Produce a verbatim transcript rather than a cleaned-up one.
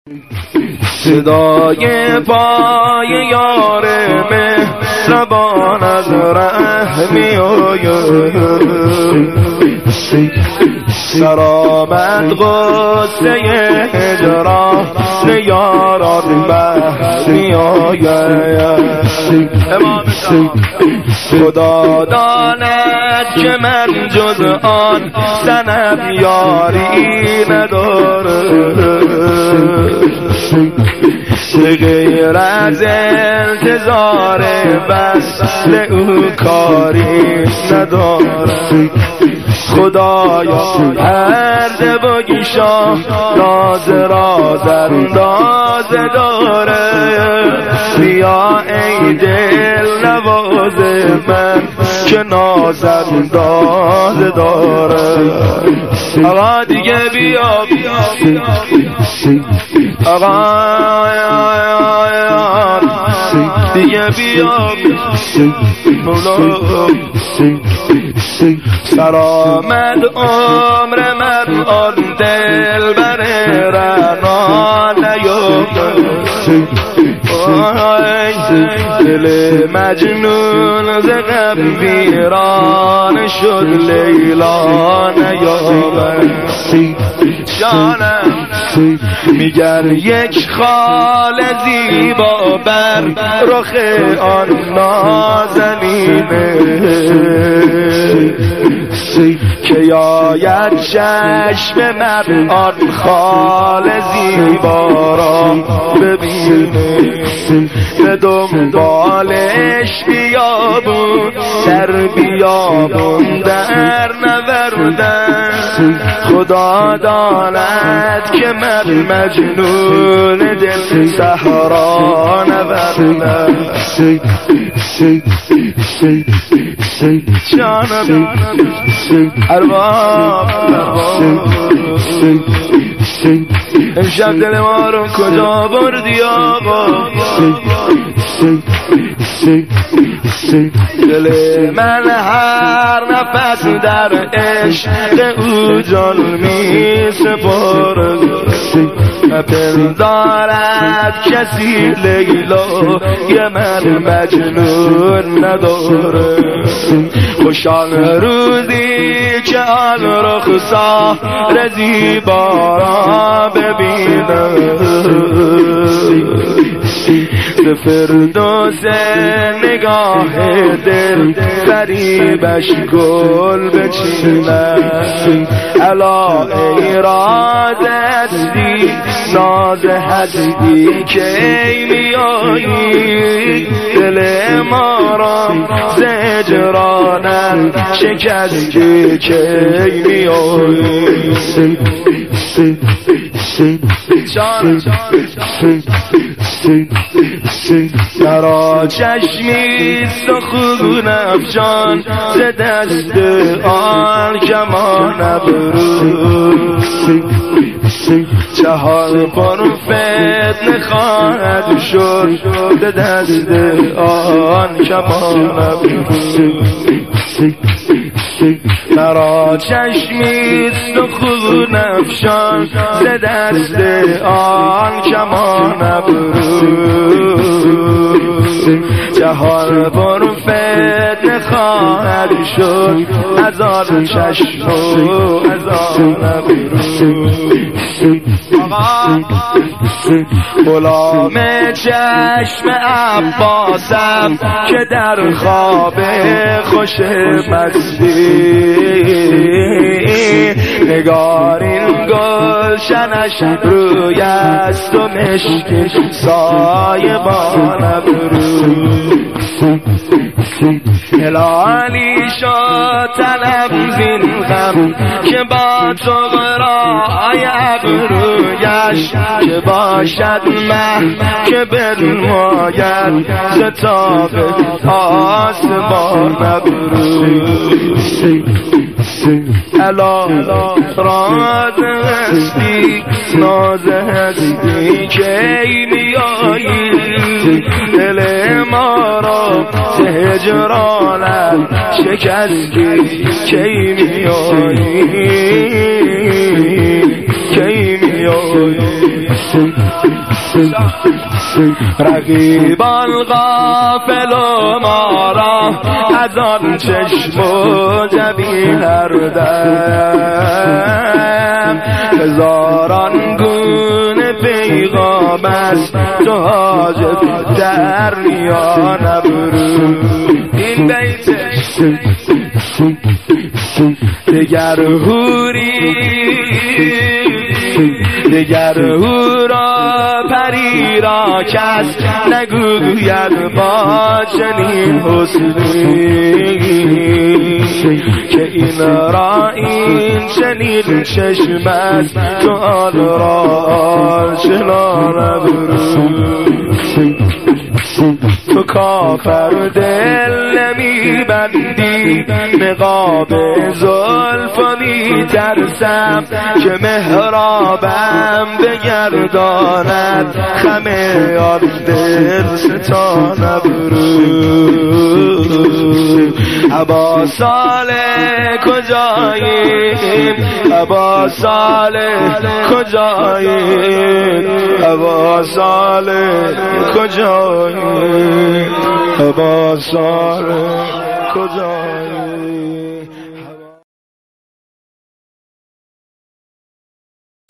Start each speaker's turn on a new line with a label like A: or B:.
A: صدای پای یار مهربان از ره می آید، سرآمد غصه هجران یاران بر می آید. خدا داند که من جز آن صنم یاری ندارم، غیر از انتظار وصل او کاری ندارم. خدایا پرده بگشا ناز راز انداز داره، بیا ای دل نواز من که ناز انداز داره. آقا دیگه بیا آقا دیگه بیا سرآمد عمر من آن دل بر رنا نیامد، دل مجنون ز غم ویران شد لیلا نیامد. جانم میگر یک خال زیبا بر رخ آن نازنینه که یاید چشم من آن خال زیبا را ببینه، به دنبالش بیابون در بیابون در نوردن. خدا داند که من مجنون دل صحرا نوردم. جانم ارباب امشب دل ما رو کجا بردی آقا؟ دل من هر نفس در عشق او جان می سپارد، نپندارد کسی لیلا یه من مجنون نداره. خوشان روزی که آن رخسار زیبا را ببینم، ز فردوس نگاه دل فریبش گل بچینم. الا ای راز هستی ناز هستی کی میایی، دل ما را ز هجرانت شکستی کی میایی. درا چشمی سخون افشان ز دست آن کمان ابرو، جهان پر فتنه خواهد شد ز دست آن کمان ابرو. مرا چشمی سخون افشان ز دست آن کمان ابرو، جهان پر فتنه خواهد شد از آن چشم و از آن ابرو. غلام چشم عباسم که در خواب خوش مستی، نگارین گلشنش روی است و مشک سایبان ابرو. هلالی شد تنم زین غم که با طغرای ابرویش، که باشد مه که بنماید ز تاب آسمان ابرو. الا راز هستی ناز هستی کی میایی، دل ما را ز هجرانت شکستی کی میایی، کی میایی. رقیبان غافل و ما را از آن چشم و جبین هر دم هزاران گونه پیغام است تو حاجب در میان ابرو. این بیتش دگر حوری دگر هورا پری را کس نگوید با چنین حسنی که این را این چنین چشم است تو آن را آشنا نبرو. تو کافر دل نمی بندی نقاب زلف و می ترسم که محرابم بگرداند خم آن دل ستان ابرو. ابا صالح کجاییم ابا صالح کجاییم ابا صالح کجاییم ابا صالح کجاییم.